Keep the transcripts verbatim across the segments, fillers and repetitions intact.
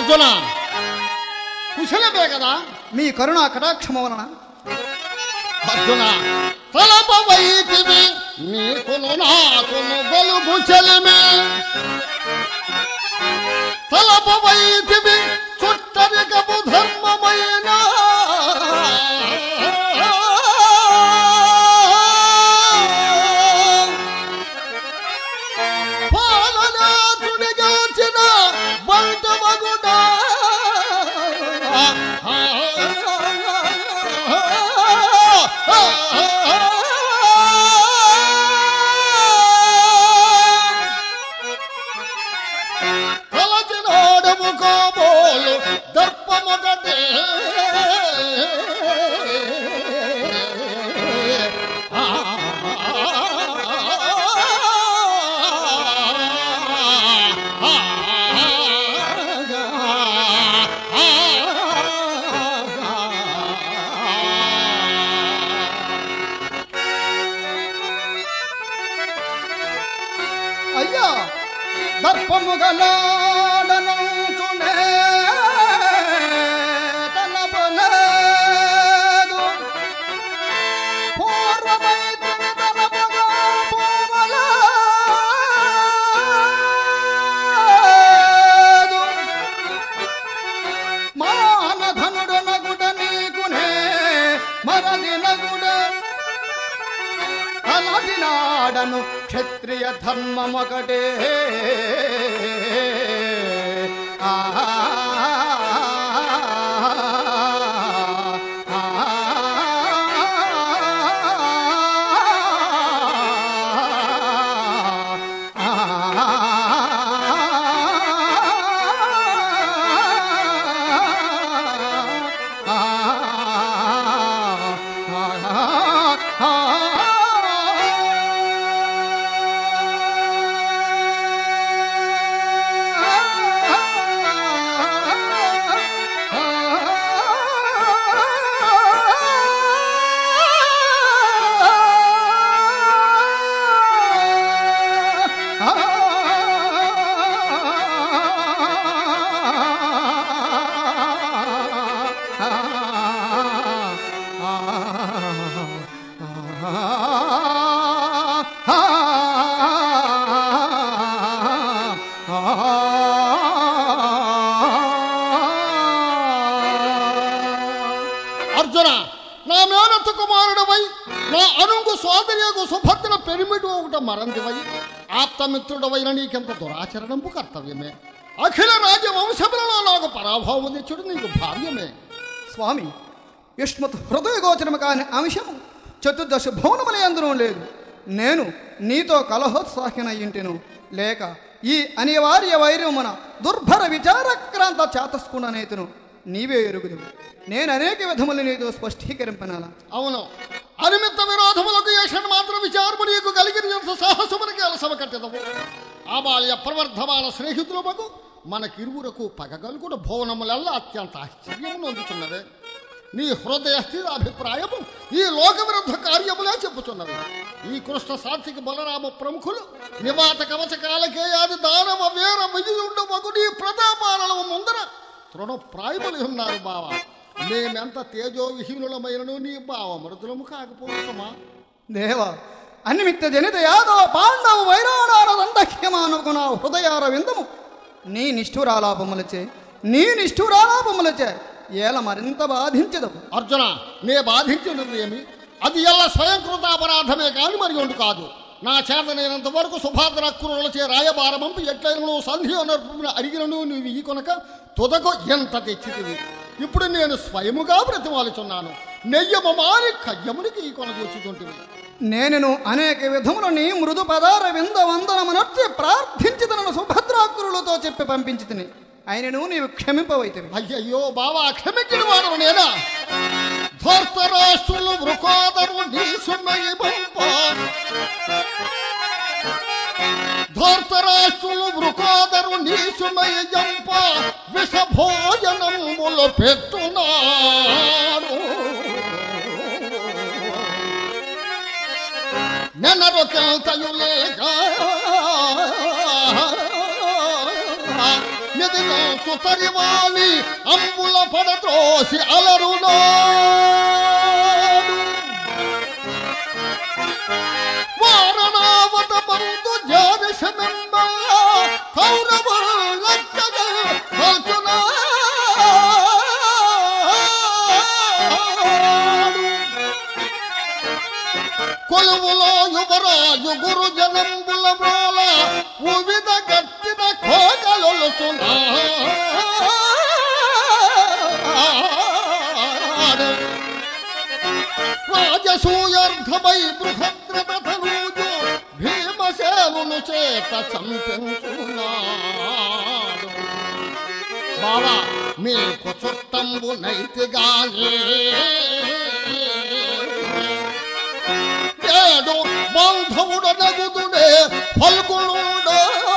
అర్జున కుశలమే కదా? మీ కరుణా కటాక్షమ వలన అర్జున తలపవైతివి నీకును నాకును గలుగు చెలిమి తలపవైతివి చుట్టరికపు ధర్మమైన పాలనాథునిగాచిన బంట మగుడా కలచినాడము కాబోలు దర్పమొకటే అయ్యా దర్పముగలాడను చునే తలపలేదు పూర్వమైతిని తలపగా పోవలేదు మానధనుడు నగుడ నీకునే మరది నగుడ అలదినాడను క్షత్రియ ధర్మమొకటే ఆ అర్జున నా మేనత్త కుమారుడవై నా అనుంగు సోదరియకు సుభద్ర పెరిమిటి ఒకట మరందివై ఆప్తమిత్రుడవైన నీకెంత దురాచరణంపు కర్తవ్యమే. అఖిల రాజ్య వంశములలో నాకు పరాభావం తెచ్చుడు నీకు భావ్యమే. స్వామి యుష్మత్ హృదయ గోచరము కాని అంశము చతుర్దశ భవనముల యందునూ లేదు. నేను నీతో కలహోత్సాహిన ఇంటిను లేక ఈ అనివార్య వైర్యమున దుర్భర విచారక్రాంత చాతస్కుననేతును నీవే ఎరుగుదు. నేను అనేక విధములు నీతో స్పష్టీకరింపనాలా? అవును, అనిమిత్త విరోధములకు ఏషణ మాత్రం విచారము నీకు కలిగిన సాహసమునికి అలసమ కట్టెదవు. ఆ బాల్య ప్రవర్ధమాన స్నేహితులకు మనకిరువురకు పగగలుగున భవనములల్లా అత్యంత ఆశ్చర్యమును అందుచున్నవే. నీ హృదయ స్థిర అభిప్రాయము ఈ లోక విరుద్ధ కార్యములే చెప్పుచున్నవి. ఈ కృష్ణ సాత్విక బలరామ ప్రముఖులు నివాత కవచ కాలకేయాది దానవ వీర విజయుండవగు నీ ప్రతాపాలను ముందర తృణప్రాయములు ఉన్నారు బావ. మేమెంత తేజో విహీనులమైనను నీ బావ మరుదులము కాకపోవసమా? దేవ అనిమిత్త జనిత యాదవ పాండవ వైరాణాల దండఖ్యమానుకున్న హృదయార విందము నీ నిష్ఠురాలాపములచే నీ నిష్ఠురాలాపములచే ఏల మరింత బాధించదవు. అర్జున నే బాధించినది ఏమి? అది ఎలా స్వయంకృత అపరాధమే కాని మరి ఒండు కాదు. నా చేతనైనంత వరకు సుభాద్ర కురులచే రాయబారమంపు ఎట్లయినను సంధి నర్పుని అడిగినను నీవు ఈ కొనక తుదకు ఎంత తెచ్చితివి. ఇప్పుడు నేను స్వయముగా బ్రతిమాలుచున్నాను. నెయ్యమ మారి కయ్యమునికి ఈ కొన చూచుచుంటివి. నేను అనేక విధములు నీ మృదు పదార వింద వందనమునర్చి ప్రార్థించితనను సుభద్రాకురులతో చెప్పి పంపించి తిని ఆయనను నీవు క్షమింపవైతివి. అయ్యయ్యో బావా, క్షమించిన వాడు నేనా? ధర్తరాష్ట్రులు వృకోదరు నీ సుమయి పంప ధర్తరాష్ట్రులు వృకోదరు నీ సుమయి జంప విషభోజనములు పెట్టునాడు. నెనరొకెల్తయులేక మిదిగల్చు తరివాణి అంబుల పడత్రోసి అలరులో వారణావత బంధు జానశమెంబ కౌరవ లక్కగా కల్చునా కొలువులో యువరాజు గురు జనంబుల బ్రోల ఉవిధ గట్టిన కోగలొలుచున్నాడు రాజసూయర్ధమై బృహద్రథనూజు భీమసేనును చేత చంపించున్నాడు బావా మీకు చుట్టంబు నైతిగానే ఏడు బాంధవుడు నగుదుడే ఫల్గుణుడు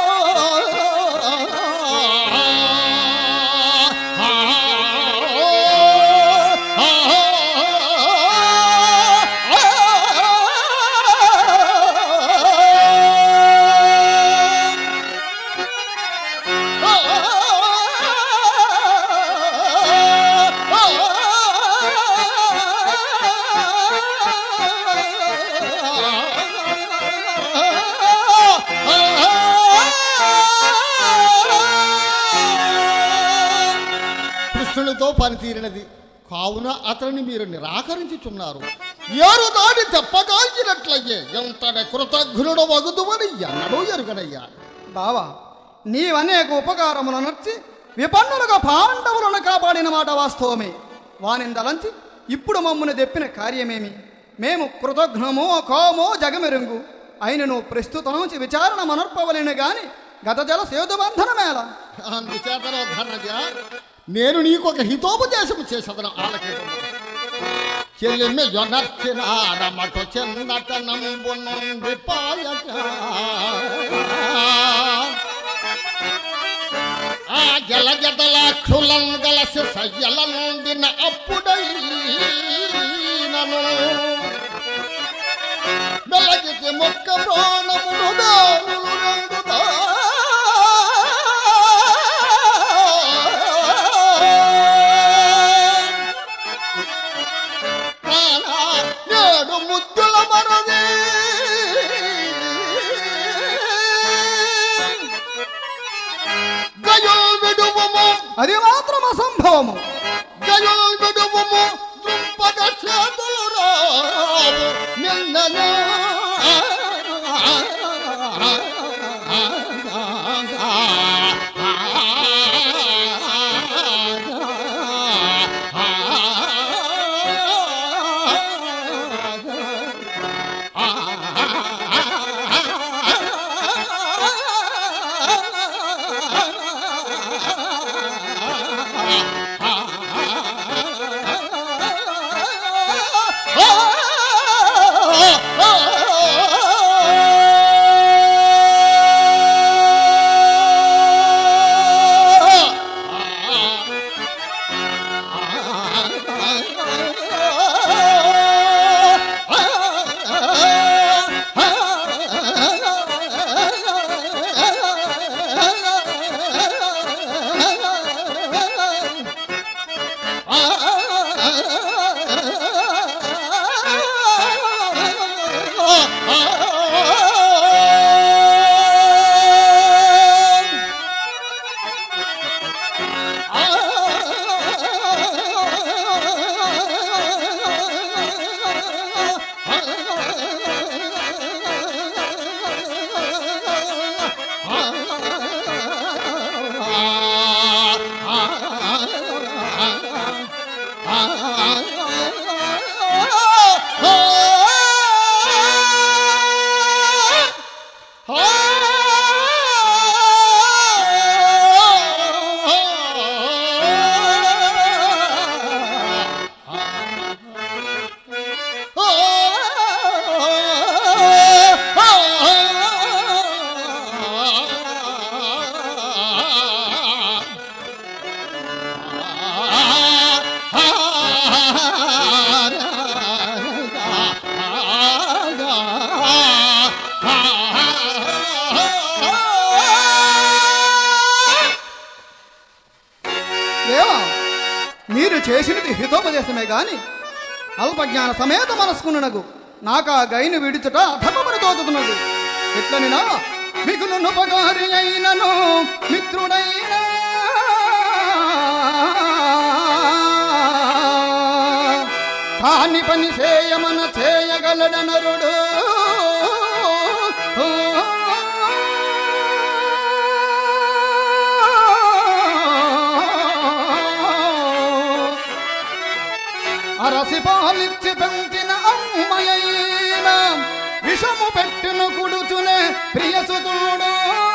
కృష్ణునితో పనితీరినది కావున అతనిని మీరు నిరాకరించుచున్నారు. ఏరు దాడి తెప్పగాల్చినట్లయ్యే ఎంతనే కృతజ్ఞుడు వగుదువని ఎన్నడూ ఎరుగనయ్యా. బావా, నీవనేక ఉపకారములు నర్చి విపన్నులుగా పాండవులను కాపాడిన మాట వాస్తవమే. వానిందలంచి ఇప్పుడు మమ్మల్ని తెప్పిన కార్యమేమి? మేము కృతజ్ఞమో కోమో జగమెరుంగు అయినను ప్రస్తుతం విచారణ మనర్పవలేను గాని గత జల సేతుబంధనమేళ. అందుచేతనో ధనజ నేను నీకు ఒక హితోపదేశము చేసదను ఆలకేత. చెల్లిమి యొనర్చినాడమటు చెన్నతనంబు నుండి పాయక ఆ జల జదలాక్షులం గలసి సయ్యల నుండిన అప్పుడైనను వెలగితి మొక్క ప్రాణములు దానులు రంగుదా నేడు ముద్దుల మరది గయుల్ విడువము అది మాత్రం అసంభవము. గయుల్ విడువము దుంపగ చేతులు రావు నిన్ననే నేను చేసినది హితోపదేశమే గాని అల్పజ్ఞాన సమేత మనస్కునకు నాకా గైను విడుచుట అధర్మమని తోచుతున్నది. ఎట్లనినా మీకు నన్ను పగారి అయినను మిత్రుడైనా కాని పని చేయమన చేయగలడనరుడు. అరసి పాలిచ్చి పెంచిన అమ్మయైన విషము పెట్టును కుడుచునే ప్రియసుతుడు.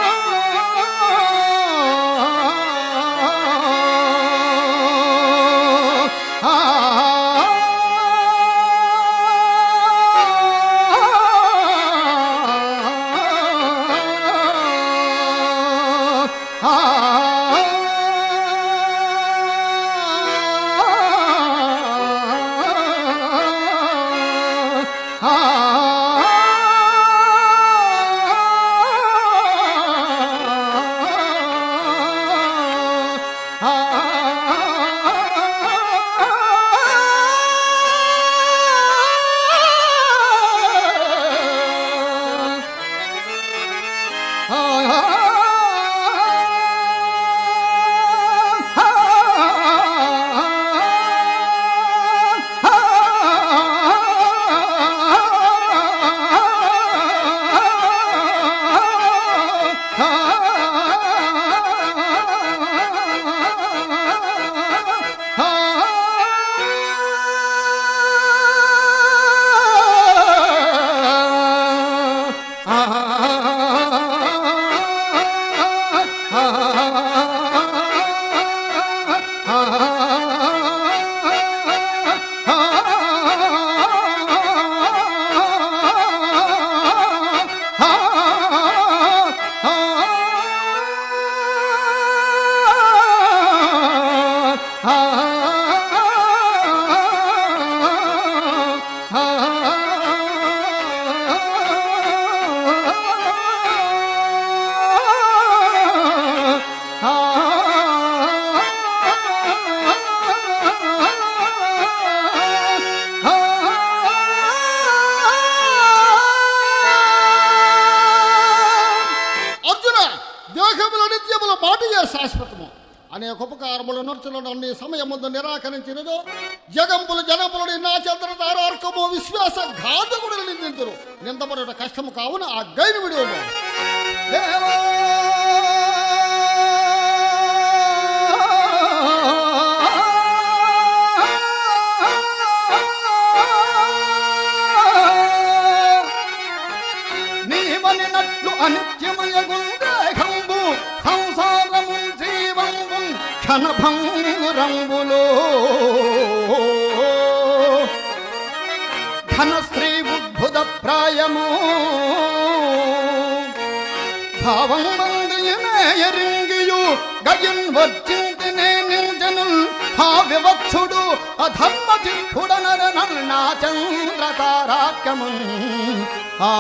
శాశ్వతము అనేక ఉపకారములు నర్చులను అన్ని సమయముందు నిరాకరించినదో జగంపులు జనపులని నా చంద్ర తారార్కము విశ్వాస ఘాతకుడులు నిందింతురు. నిందపడుట కష్టము కావున ఆ గైను విడువము. నీవనినట్లు అనిత్యమయగుందేహంబు సంసారము జీవంబు క్షణభంగురంబులో ఘన స్త్రీ బుద్ధుద ప్రాయము భావం మందుయనే ఎరింగియు గయన్ వర్జింతినే నింజనుల్ హా వివత్సుడు అధర్మ చిత్తుడనర నన్నా చంద్ర తారాక్యమున్ ఆ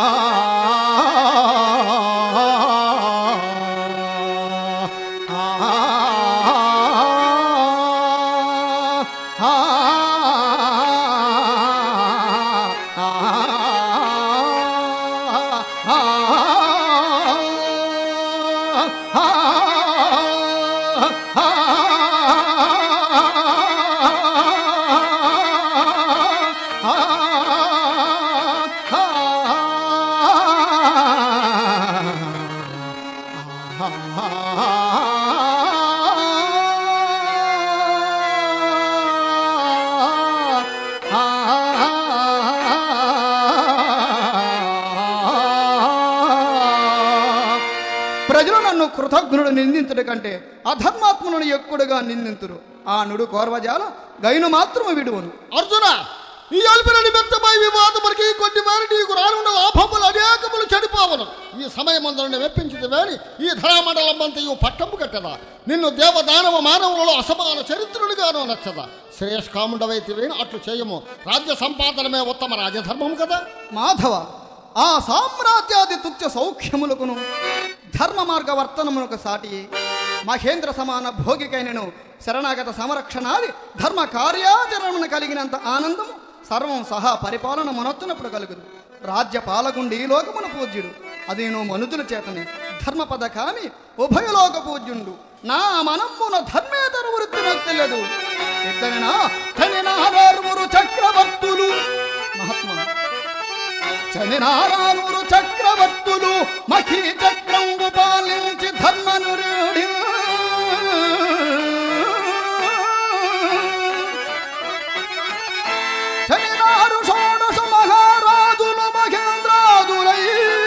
ప్రజలు నన్ను కృతజ్ఞుడు నిందించుట కంటే అధర్మాత్ములను ఎక్కువగా నిందింతురు. ఆ నుడు కోర్వజాల గైను మాత్రము విడువను. అర్జున, ఈ అల్పిన నిమిత్తమై వివాదములకి కొన్ని వారి నీకు రానున్న లాభములు అనేకములు చెడిపోవను. ఈ సమయమందులను మెప్పించింది వేని ఈ ధరామండలం అంతయు పట్టము కట్టదా. నిన్ను దేవదానవ మానవులలో అసమాన చరిత్రునిగానో నచ్చదా. శ్రేష్కాముండవైతే వేణి అట్లు చేయము. రాజ్య సంపాదనమే ఉత్తమ రాజధర్మం కదా. మాధవ, ఆ సామ్రాజ్యాది తుచ్చ సౌఖ్యములకును ధర్మ మార్గ వర్తనమునకు సాటి మహేంద్ర సమాన భోగికైనను శరణాగత సంరక్షణాది ధర్మ కార్యాచరణ కలిగినంత ఆనందము సర్వం సహా పరిపాలన మనొత్తునప్పుడు కలుగుదు. రాజ్య పాలకుండి లోకమున పూజ్యుడు, అదేనో మనుతుల చేతనే ధర్మపద కామి ఉభయలోక పూజ్యుండు. నా మనమ్మున ధర్మేతర వృత్తి నాకు తెలియదు. ఎట్లనైనా చనినారారువురు చక్రవర్తులు మహాత్మా చనినారారువురు చక్రవర్తులు మఖీ చక్రంబు పాలించి ధర్మనురుడి చనినారు షోడశ మహారాజులు మహేంద్రాదులై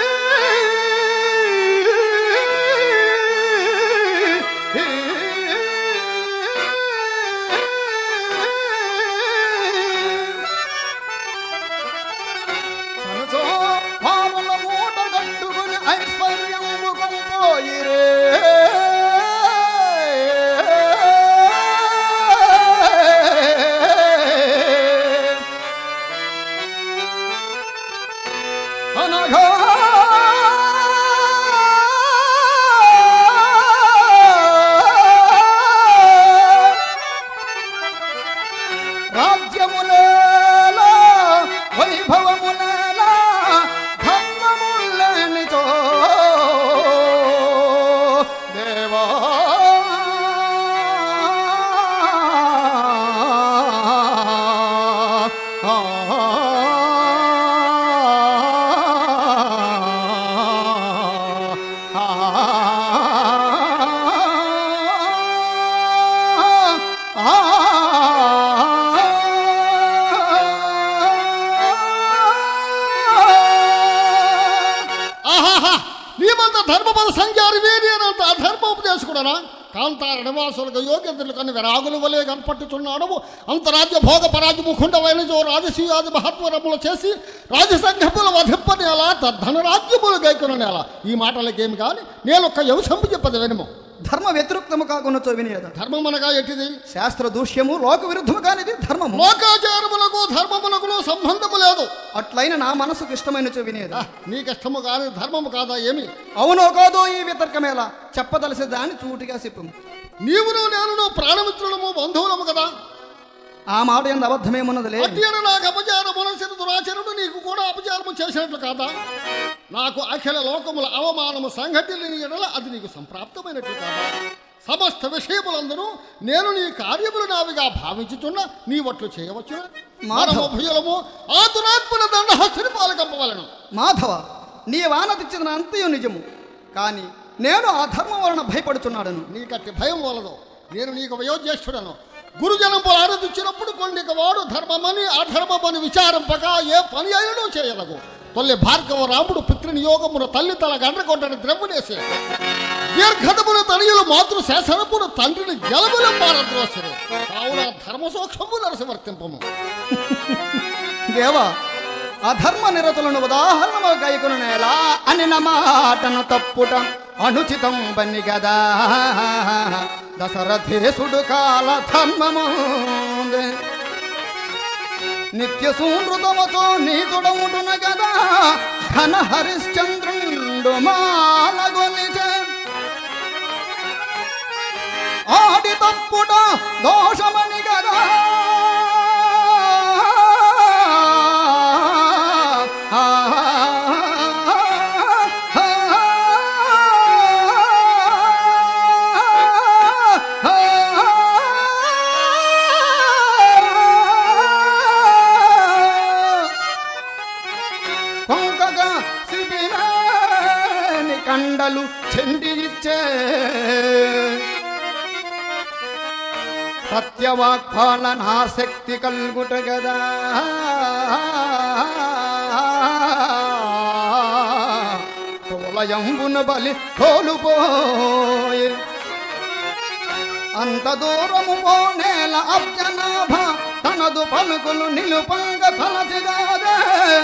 ఐశ్వర్యము కొంపోయిరే అనగా రాజ్యములేలా వైభవములేలా ధర్మములేనితో దేవా ధర్మపద సంఖ్యారు వేరి అనంత అధర్మోపదేశకుడనా కాంతార నివాసులకు యోగ్యతలు కన్ని విరాగులు వలె కనపట్టుచున్నాడు. అంతరాజ్య భోగ పరాజము ఖుండమైన జో రాజసీయాది మహత్వరములు చేసి రాజసంఘముల వధింపని అలా ధనరాజ్యములు గైకొనని అలా. ఈ మాటలకేమి కానీ నేను ఒక్క యంశంపు చెప్పదు వినము. ధర్మ వ్యతిరేక్తము కాకుండా వినియద ధర్మం అనగా ఎట్టిది? శాస్త్ర దూష్యము లోక విరుద్ధము కానిది ధర్మము. లోకాచారములకు ధర్మములకు సంబంధము లేదు. అట్లయిన నా మనసుకు ఇష్టమైన వినియద. నీకిష్టము కాని ధర్మము కాదా ఏమి? అవునో కాదో ఈ వితర్కమేలా చెప్పదలసి దాన్ని చూటిగా చెప్పు. నీవును నేను ప్రాణమిత్రులము బంధువులము కదా. ఆ మాట ఎంత అబద్ధమేమున్నదిలే. నాకు అపచారమున దురాచరుడు నీకు కూడా అపచారము చేసినట్లు కాదా? నాకు అఖిల లోకముల అవమానము సంఘటిల్లని ఎడల అది నీకు సంప్రాప్తమైనట్లు కాదా? సమస్త విషయములందరూ నేను నీ కార్యములు నావిగా భావించుచున్న నీ వట్లు చేయవచ్చున మనము భుజలము ఆ దురాత్మల దండహస్తుని పాలకంపవలను. మాధవ, నీ వానతిచ్చిన అంతయు నిజము, కానీ నేను ఆ ధర్మం వలన భయపడుచున్నాడను. నీకట్టి భయం వలదు. నేను నీకు వయోజ్యేష్ఠుడను. గురుజనంపు ఆరాధించినప్పుడు కొన్నిక వాడు ధర్మమని అధర్మమని విచారింపక ఏ పని అయినను చేయదగు. తొల్లి భార్గవ రాముడు పితృనియోగమును తల్లి తల గండ్రకొట్టని ద్రవ్వునేసి దీర్ఘతముల తనయులు మాతృ శాసనపుడు తండ్రిని జలముల పారద్రోసరు. కావున ధర్మ సూక్ష్మము నరసవర్తింపము. దేవా, అధర్మ నిరతులను ఉదాహరణ గైకును నేలా అని నా మాటను తప్పుట అనుచితం బని గదా. దశరథేశుడు కాల ధర్మము నిత్య సూనృతమతో నీతుడముడున గదా. ఘన హరిశ్చంద్రుండు మాలగొనిచే ఆడి తప్పుట దోషమని గదా. కండలు చెండి ఇచ్చే సత్యవాక్పాలనాశక్తి కల్గుట గదా. తోలయంబున బలి తోలుపోయే అంత దూరము పోనేల అబ్జనాభ తనదు పలుకులు నిలుపంగ తలచిగాదే.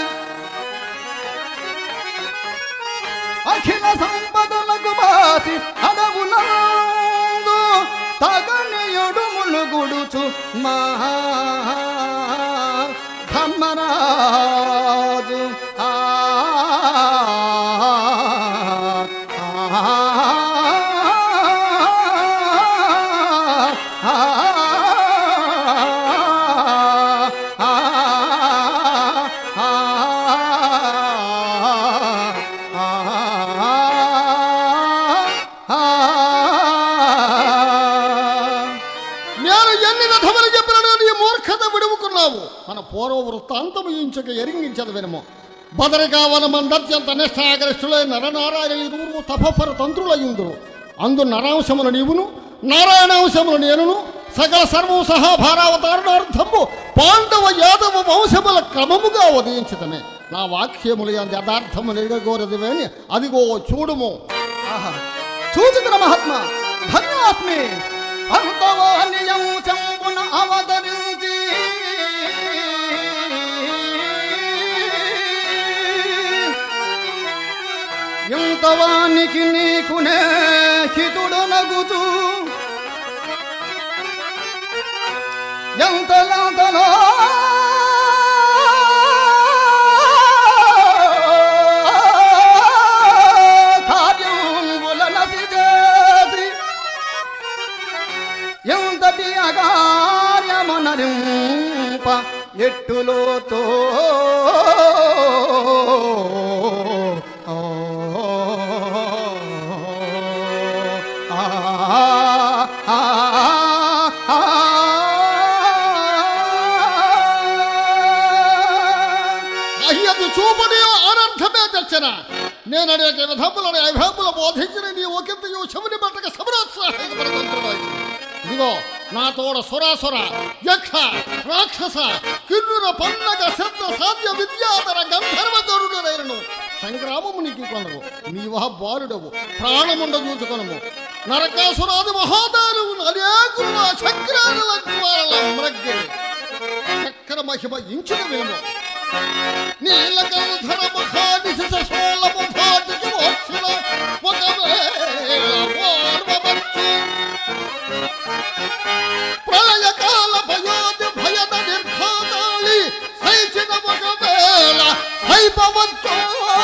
అఖిల సంపదలకు బాసి అడవులందు తగనియుడు ములుగుడుచు మహా ధర్మరాజు. ఆ ఎక్కడున్నావు మన పూర్వ వృత్తాంతము ఇంచుక ఎరింగించదు వినము. బదరికావనమందత్యంత నిష్ఠాగరిష్ఠులై నరనారాయణ ఇరువురు తపఫర తంత్రులయ్యుందురు. అందు నరాంశములు నీవును నారాయణాంశములు నేనును సకల సర్వము సహా భారావతారణార్థము పాండవ యాదవ వంశముల క్రమముగా ఉదయించటమే. నా వాక్యములు అంది యథార్థము నిగగోరదివేని అదిగో చూడుము. ఆహా, చూచితున్న మహాత్మ ధన్యాత్మి. అంతవాన్యంశంబున అవతరించి ఎంతవానికి నీకునే హితుడు నగుచు ఎంతలంతలో కార్యముల నసి చేసి ఎంతటి అకార్యమునరింప ఎట్టులోతో చూపుని అనర్థమే తెచ్చన నేను అనేక విధములను ఐభముల బోధించిన నీ ఒకంతయు శముని బట్టక సమరోత్సాహపడుతుంటున్నాయి. ఇదిగో నా తోడ సురాసుర యక్ష రాక్షస కిన్నుర పన్నగ సిద్ధ సాధ్య విద్యాధర గంధర్వ గరుడునైనను సంగ్రామము నీకు కొనరు. నీవా బాలుడవు ప్రాణముండ చూచుకొనము. నరకాసురాది మహాదానవు అనేకులు నా చక్రాల మ్రగ్గి చక్ర మహిమ ఇంచిన వినము. నీలకంధర ముఖానిశిత సోలము భాటికి మోక్షుల ఒకవేళ పూర్వవచ్చు ప్రళయకాల భయోది భయద నిర్ఘాతాళి సైచిన ఒకవేళ సైపవచ్చు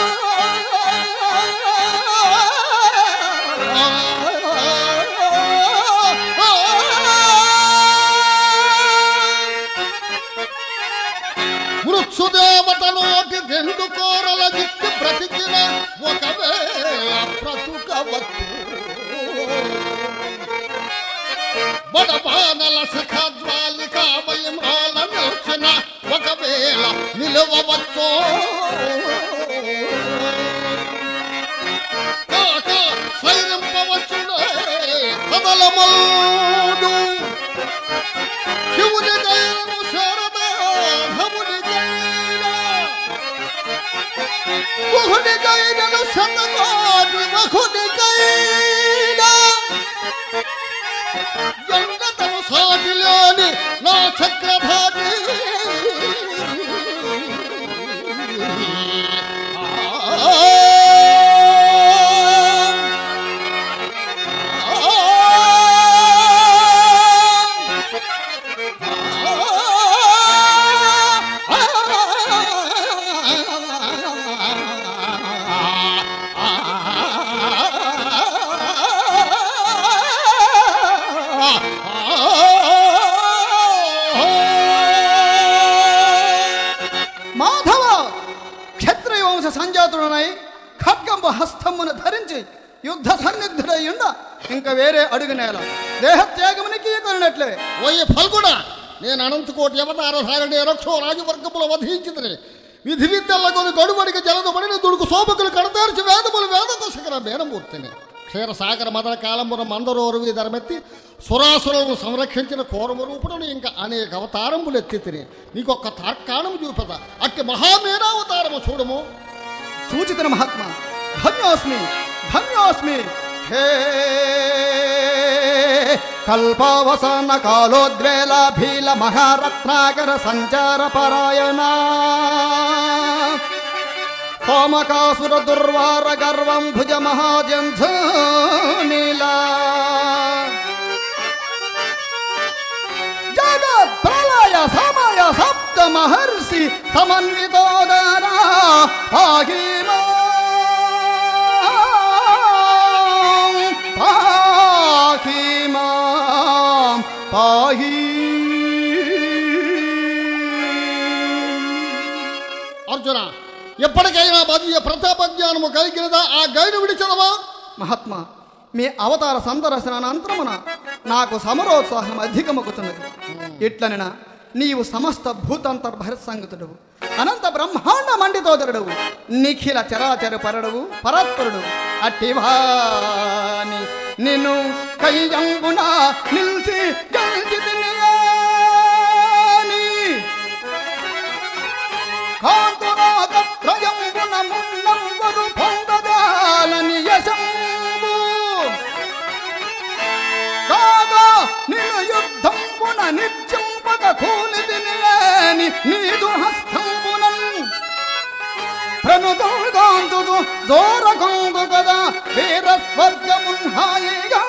మృత్సుదేవత నోటి రెండు కోరల దిక్కు బ్రతికిన ఒకవేళ బ్రతుకవచ్చు బడబానల శిఖద్వాలికామయమాల నిల్చిన ఒకవేళ నిలవవచ్చు కాక సైరింపవచ్చునే కదలమల్డు శివుని దయను శరదాధముని మహునికైనను శతకోటి మహునికైనా జంగతము సాటిలోని నా చక్రధారి సంజాతుడనై ఖడ్గంబు హస్తమును ధరించి యుద్ధ సన్నిధుడై ఉండ ఇంకా వేరే అడుగు నేల దేహత్యాగమునికి కొనినట్లే. ఓయ్ ఫల్గుణ, నేను అనంతకోటి అవతారధారణి రక్షో రాజవర్గములు వధించింది. విధి విద్యలకొని గడుబడికి జలదు పడిన దుడుకు శోభకులు కడతార్చి వేదములు వేదకోశకర మేనమూర్తిని క్షీరసాగర మదన కాలంబున మందరోరువి ధరమెత్తి సురాసులను సంరక్షించిన కోరమ రూపులను ఇంకా అనేక అవతారములు ఎత్తి తిని నీకొక్క తార్కాణము చూపద అట్టి మహామేనావతారము చూడము. సూచిత మహాత్మ ధన్యోస్మి ధన్యోస్మి. హే కల్పావసాన కాలోద్వేల భీల మహారత్నాకర సంచార పరాయణ హోమకాసుర దుర్వార గర్వం భుజ మహాజంఝనీలా జగత్ ప్రళయ సమయ సప్త మహర్షి సమన్వితోదరా పాహిమా పాహిమా పాహి. అర్జున, ఎప్పటికైనా మధ్య ప్రతాప జ్ఞానము కలిగినదా ఆ గైను విడిచదవా? మహాత్మ, మీ అవతార సందర్శనానంతరమున నాకు సమరోత్సాహం అధికమగుతున్నది. ఇట్లనిన నీవు సమస్త భూతాంతర్భరసంగతుడవు, అనంత బ్రహ్మాండ మండితోదరుడవు, నిఖిల చరాచర పరడవు, పరాత్పరుడు. అట్టివాని నిన్ను కయ్యంబున నిలిచి గెలిచితిని కాంతురాగత్రయంబున మున్నంబడు పొందజాలని యశంబు కాగా నిన్ను యుద్ధంబున నిత్యంబగ కూలిదిని నీదు హస్తంబునన్ ప్రణుదోగాంతుదు దూరగొందు కదా వీర స్వర్గమున్ హాయిగా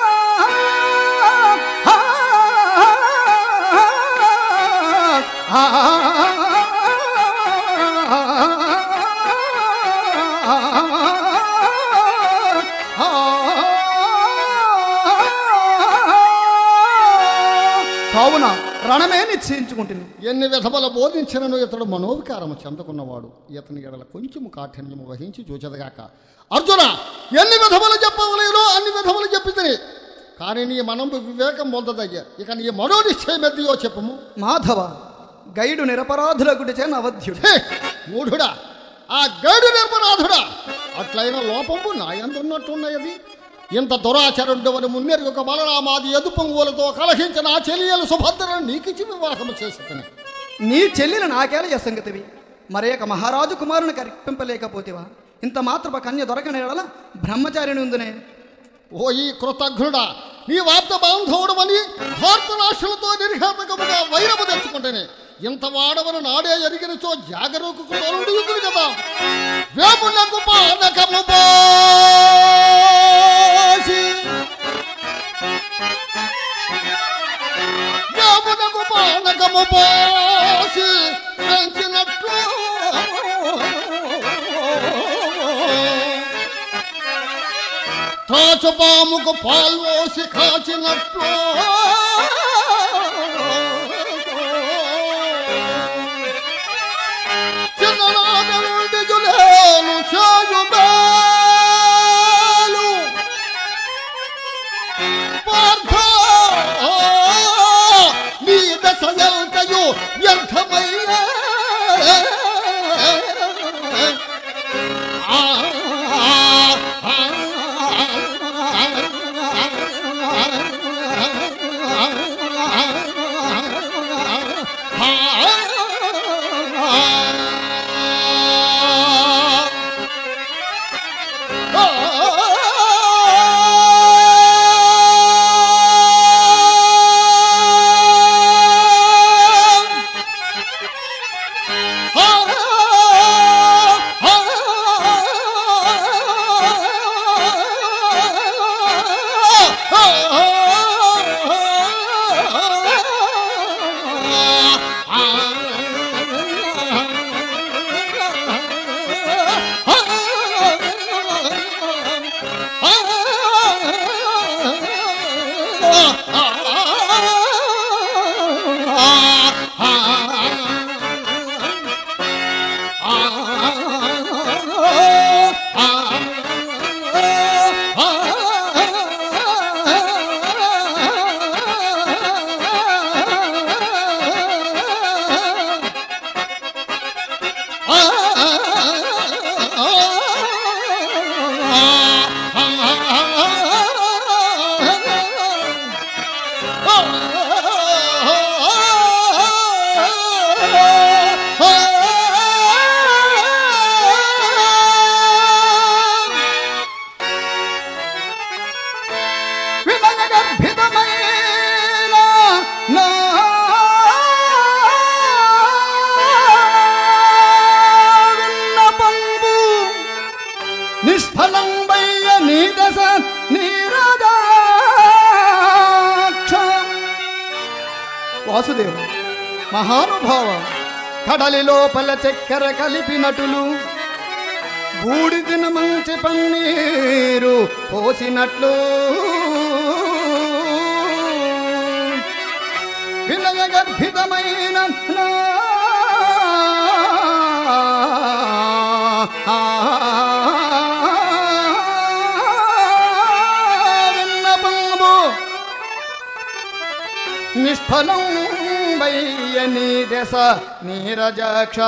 కావున రణమే నిశ్చయించుకుంటుంది. ఎన్ని విధముల బోధించినను ఇతడు మనోవికారము చెందుకున్నవాడు, ఇతని ఎడల కొంచెము కాఠిన్యము వహించి చూచదగాక. అర్జున, ఎన్ని విధములు చెప్పవలేదో అన్ని విధములు చెప్పితిని, కానీ నీ మనము వివేకం పొందదయ్యా. ఇక నీ మనో నిశ్చయం ఎద్దియో చెప్పము. మాధవ, గైడు నిరపరాధుల గుడిచే నవధ్యుడు. మూఢుడా, ఆ గైడు నిరపరాధుడా, అట్లయిన లోపము నా యందున్నట్టున్నది. ఇంత దురాచరుడు అని మున్నెరుగొక బలరామాది ఎదుపంగులతో కలహించిన ఆ చెలియలు సుభద్రను నీకిచ్చి వివాహము చేసి నీ చెల్లిని నాకేల యసంగతివి, మరేక మహారాజు కుమారుని కరిపింపలేకపోతేవా? ఇంత మాత్రప కన్య దొరకని ఎడల బ్రహ్మచారిని ఉందునే. ఓ ఈ కృతజ్ఞుడా, నీ వార్త బాంధవుడు అని భారత రాష్ట్రులతో నిర్ఘాతకముగా వైరము తెచ్చుకుంటేనే ఇంత వాడవను నాడే ఎరిగినచో జాగరూకు తోరుండి ఉంది కదా. వేమునకు పానకము పోసి వేమునకు పానకము పోసి పెంచినట్లు త్రాచుపాముకు పాల్వోసి కాచినట్లు చిన్ననాటి నుండి జులేను చేయుబేలు పార్థ నీ దశ ఎంతయు వ్యర్థమయ్యే. వాసుదేవ మహానుభావ, కడలి లోపల చక్కెర కలిపినటులు బూడిదిన మంచి పన్నీరు పోసినట్లు వినయ గర్భితమైన నిష్ఫలం వయ్యని దశ నీరజాక్ష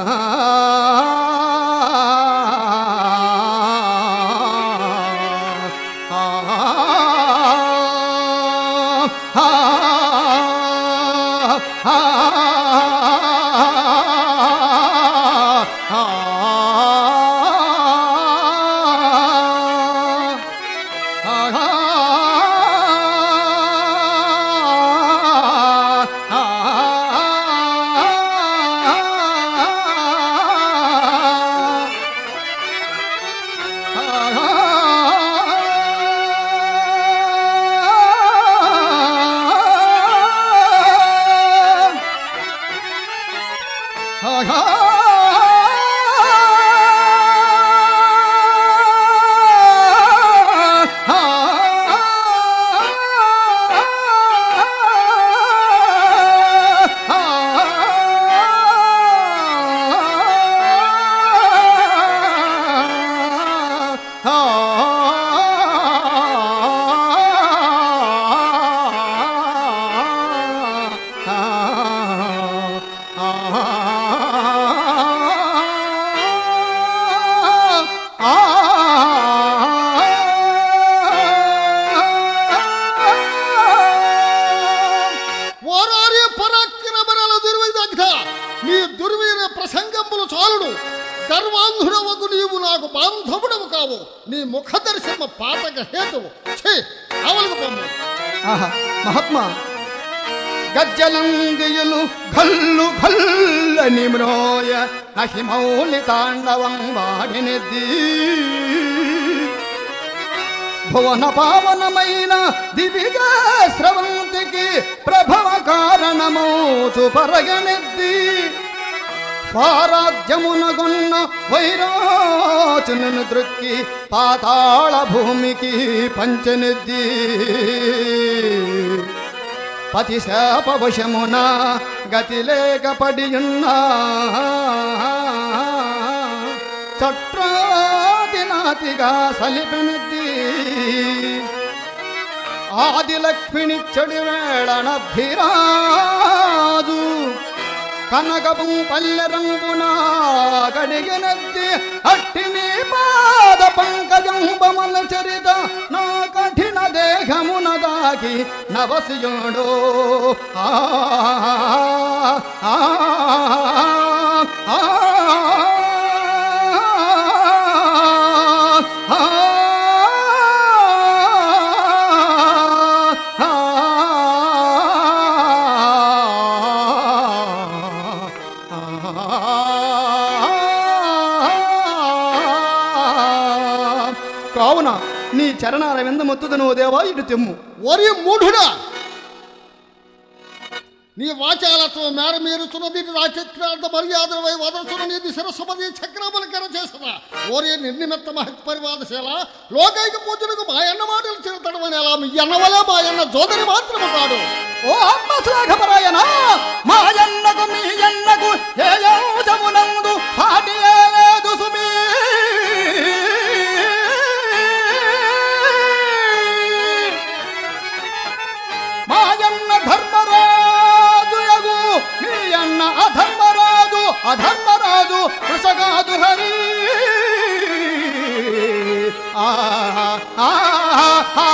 గర్వాంధుడవకు నీవు నాకు బాంధవుడవు కావు. నీ ముఖ దర్శన పాతక హేతువు. ఛీ, అవలకు పొమ్ము. ఆహా మహాత్మా, గజ్జలంగియులు భల్లు భల్లని మ్రోయ నహిమౌలి తాండవం వాడినెద్ది భువన పావనమైన దివిజ స్రవంతికి ప్రభవ కారణమౌచు పరగనెద్ది స్వరాజ్యమునగొన్న వైరాచును దృక్కి పాతాళ భూమికి పంచనెద్ది పతి శాపవశమున గతి లేక పడియున్నా చట్రాదినాతిగా సలిపెనెద్ది ఆదిలక్ష్మిని చెడి వేళనభిరాజు కనకపు పల్లె రంగున కడిగినద్ది అట్టి నీ పాద పంకజంబమల చరిత నా కఠిన దేహమున దాగి నవసియుడు ఆ ఆ ఆ కావున నీ చరణాల వెందమొత్తుదను దేవా ఇటు తెమ్ము. ఒరి మూఢుడా, నీ వాచాలతో మేర మీరుచున్నది రాచక్రాంత మర్యాదలవై వదలుచున్న నీది శిరస్సుమది చక్రములకెర చేసదా. ఓరే నిర్నిమిత్త మహత్ పరివాదశీల లోకైక పూజలకు మా అన్న మాటలు చిరతడమని ఎలా మీ అన్నవలే మా అన్న జోదరి మాత్రము కాడు. ఓ ఆత్మశ్లాఘపరాయణ, మా అన్నకు మీ అన్నకు ఏ యోజమునందు సాటి లేదు సుమీ. మాయన్న ధర్మరాజు యగు మీ అన్న అధర్మరాజు అధర్మరాజు కృషగాదు హరి. ఆ ఆ ఆ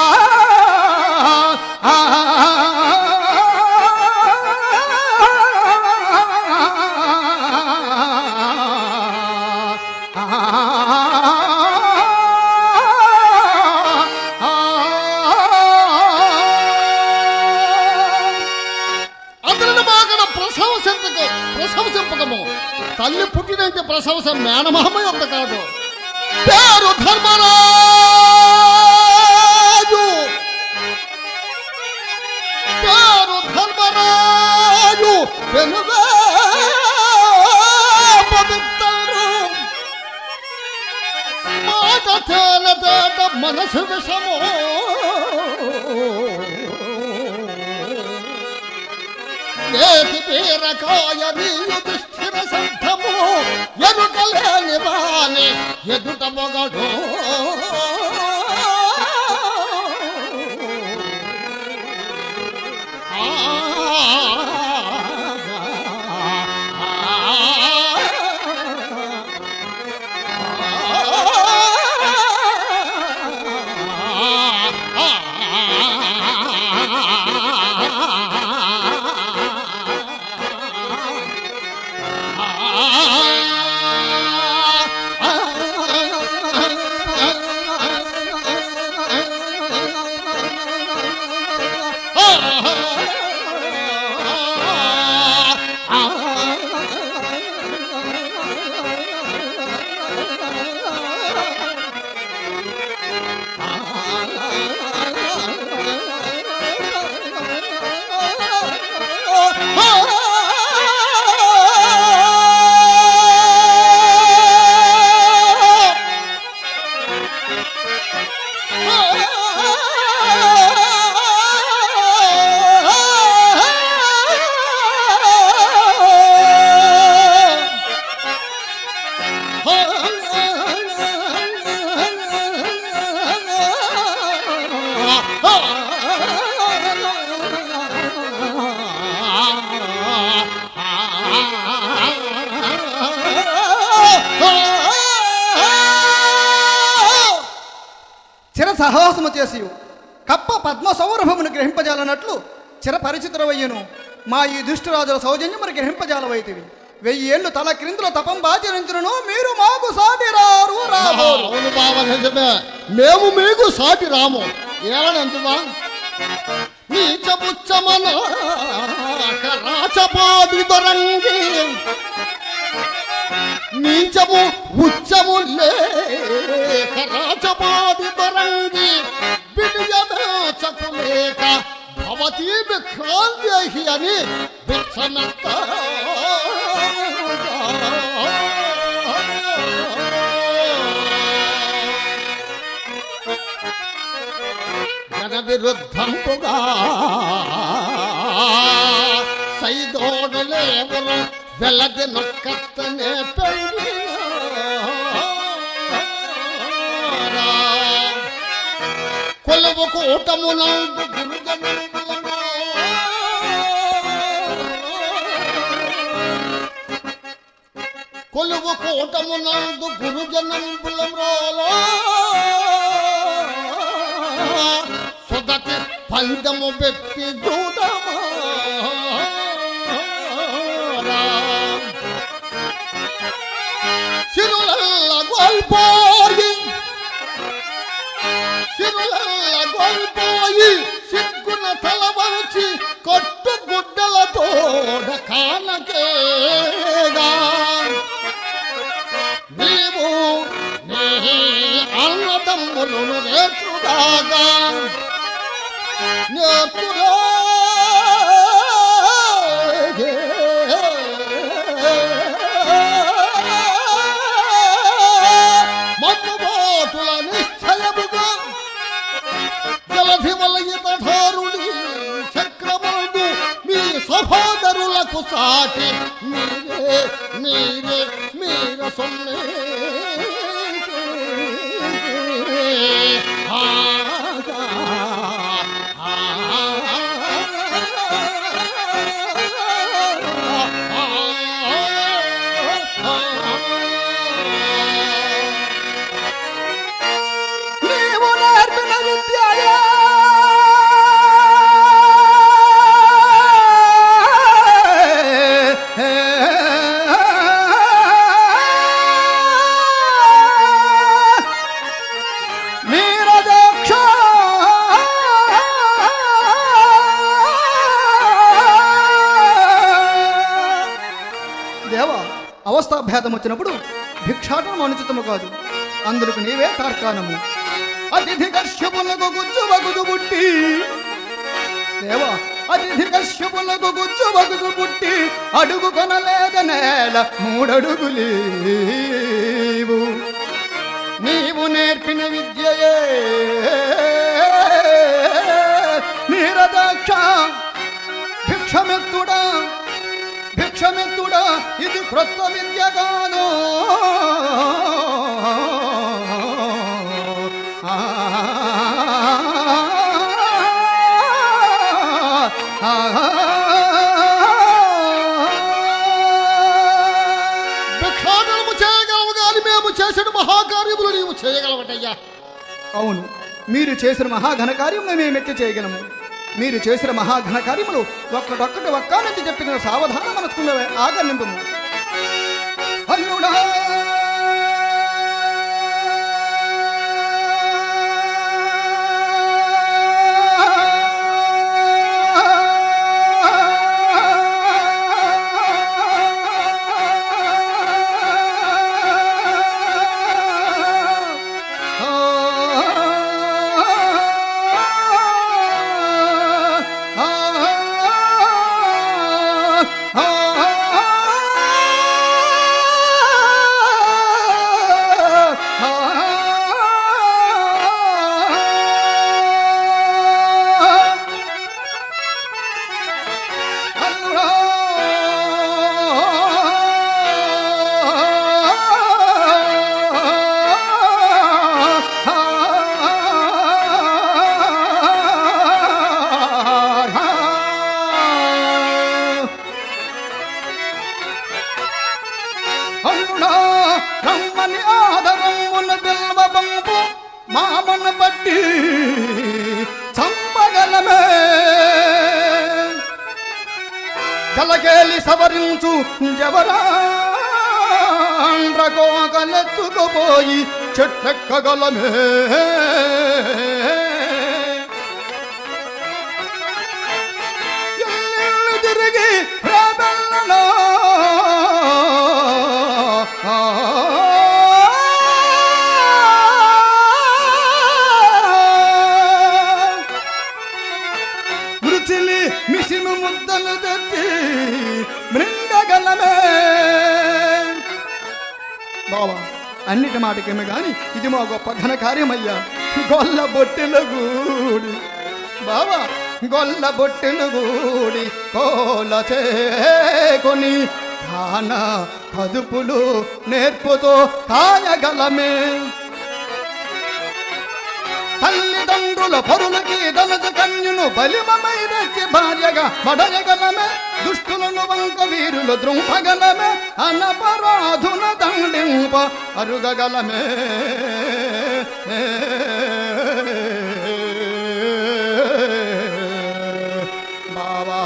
ప్రశంసింపకము. తల్లి పుట్టినంటే ప్రశంస మేనమామ యొక్క కాదు. పేరు ధర్మరాజు, పేరు ధర్మరాజు పెనుగా పవిత్రుడు. మాట తేన తేట మనసు విషము ఏటి పేరకాయ స్థిర సంఠము ఎరుకలేని వాని ఎదుట మొగడు. ఆ చిర సాహసము చేసి కప్ప పద్మ సౌరభమును గ్రహింపజాలన్నట్లు చిరపరిచితురవయ్యను మా ఈ దుష్టురాజుల సౌజన్యమును గ్రహింపజాలవైతివి. వెయ్యి ఏళ్ళు తల క్రిందుల తపం బాచరించును మీరు మాకు సాటి రారు రాబో. అవును బావ, నిజమే, మేము మీకు సాటి రాము. ఏలనందువా నీచబుచ్చమన రాచపాది దొరంగి నీచము ఉచ్చము లేక రాచపాది దొరంగి బిడియచకులేక భవతీ విక్రాంతి అని బిచ్చమెత్త జన విరుద్ధంపుగా సైదోడులేవరు వెలది నొక్కత్తనే పెళ్ళి కొలువు కూటమునందు గురుజనులను కొలువు కూటమునందు గురుజనంబులలో సుదతి పందము పెట్టి చూడమా సిరులల్ల గోల్పోయి సిరులల్ల గోల్పోయి సిగ్గున తలవంచి కొట్టు గుడ్డలతోడ కానకేగా నీవు నీ అన్నదమ్ములను రేతుగాగా నేతులో మధుబాటుల నిశ్చయముగా జలధి వలయితధారుడి చక్రమందు మీ సహోదరులకు సాటి మీరే మీరే మీర సొమ్మే అవస్థాభేదం వచ్చినప్పుడు భిక్షాటనం అనుచితము కాదు, అందుకు నీవే తార్కాణము. అతిథి కశ్యపులకు గుజ్జు వగుదు బుట్టి దేవా, అతిథి కశ్యపులకు గుజ్జు వగుదు బుట్టి అడుగు కొనలేద నేల మూడడుగులేవు. నీవు నేర్పిన విద్యయే నీరదాక్ష భిక్షమెత్తుడా భిక్షమెత్తుడా ఇది క్రొత్త విద్య కాదు. భిక్షాటనము చేయగలము కానీ మేము చేసిన మహాకార్యములు నీవు చేయగలవటయ్యా. అవును, మీరు చేసిన మహాఘన కార్యములు మేమెత్తి చేయగలము. మీరు చేసిన మహాఘన కార్యములు ఒక్కడొక్కటి ఒక్క నుంచి చెప్పిన సావధాన మనసుకున్న ఆగనింపు అల్లుడా. కలకేలి సవరించు జవరాండ్రకోకలెత్తుకుపోయి చెట్టెక్కగలమే ఎన్నెళ్ళు తిరిగి రాబెల్లలో మృచిలి మిసిను ముద్దలు తెచ్చి మృంగగలమే బావా అన్నిటి మాటకేమే గాని ఇది మా గొప్ప ఘన కార్యమయ్యా గొల్ల బొట్టెలు గూడి బావా గొల్ల బొట్టెలు గూడి కోల చేకొని కాన కదుపులు నేర్పుతో కాయగలమే తల్లిదండ్రుల పరులకి దళజ కన్యును బలిమమై తెచ్చి భార్యగా మడయగలమే దుష్టులను వంక వీరులు ద్రుంపగలమే అనపరాధున దండింప అరుగగలమే బావా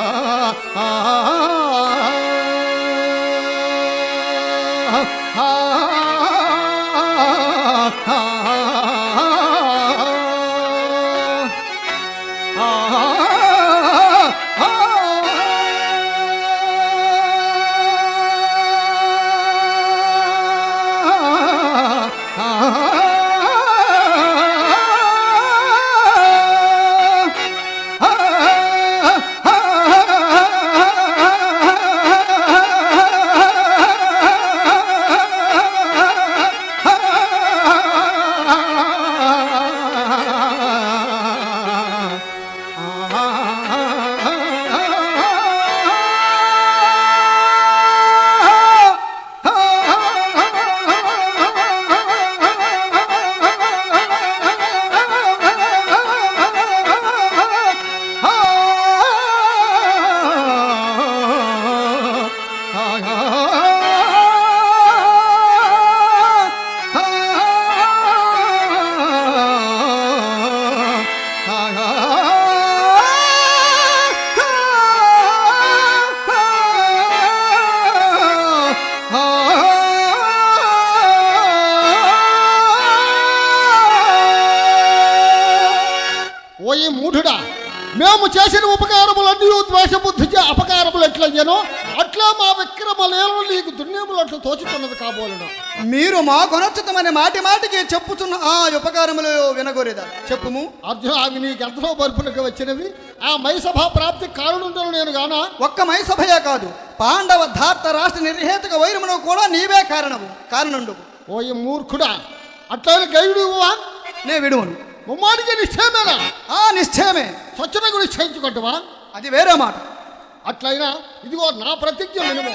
ఓయి మూఢుడా, మేము చేసిన ఉపకారములన్నీ ద్వేషబుద్ధికి అపకారములు ఎట్లయ్యనో అట్లా మా విక్రమలేను నీకు దుర్నియములు అట్లు తోచుతున్నది కాబోలను. మీరు మా కొనొచ్చుతమని మాటి మాటికి చెప్పుచున్న ఆ ఉపకారములు వినగోరేదా చెప్పుము. అర్జున, అవి నీకు ఎంతలో బర్పులకు వచ్చినవి. ఆ మైసభా ప్రాప్తి కారణుండను నేను గానా. ఒక్క మైసభయే కాదు, పాండవ ధార్త రాష్ట్ర నిర్హేతుక వైరమును కూడా నీవే కారణము కారణుండు. ఓయి మూర్ఖుడా, అట్లయిన గైడు నే విడువను. ముమ్మాడికి నిశ్చయమేనా? ఆ నిశ్చయమే. స్వచ్ఛనకు నిశ్చయించుకుంటావా? అది వేరే మాట. అట్లయినా ఇదిగో నా ప్రతిజ్ఞ వినుము.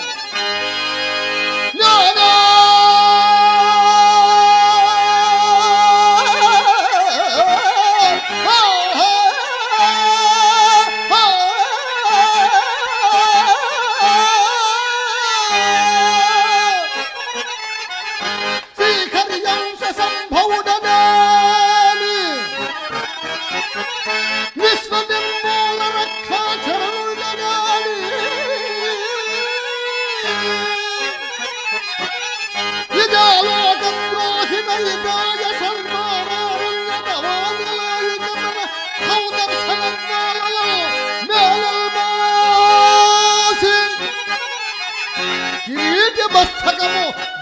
మస్తకము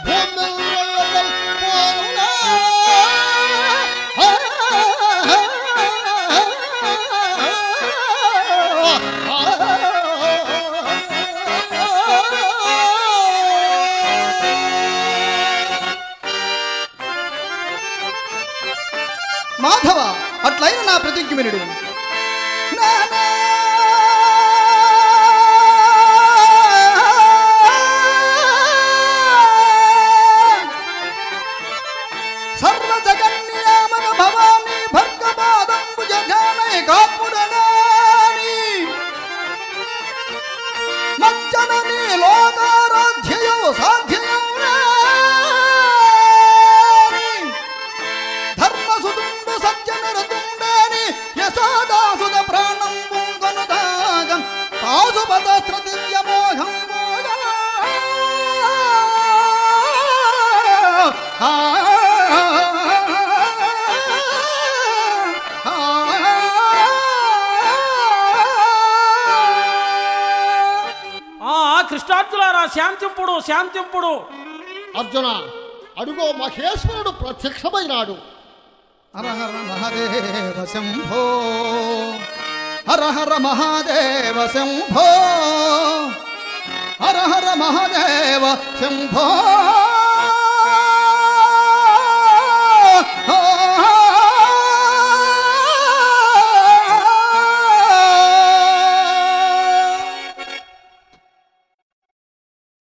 మాధవ, అట్లయిన నా ప్రతిజ్ఞ వినుడు. సర్వ జగన్యామక భవానీ భర్గపాదంబుజ జానయ కాపుడనాని మజ్జనని లోకారాధ్యయో సాధ్యయో ధర్మసుతుండు సజ్జనరతుండని యశోదాసుద ప్రాణం పొంగను దాగం పాశుపతస్త్ర దివ్యమో ధృతరాష్ట్రులారా శాంతింపుడు శాంతింపుడు. అర్జున, అడుగో మహేశ్వరుడు ప్రత్యక్షమైనాడు. హర హర మహాదేవ శంభో, హర హర మహాదేవ శంభో, హర హర మహాదేవ శంభో.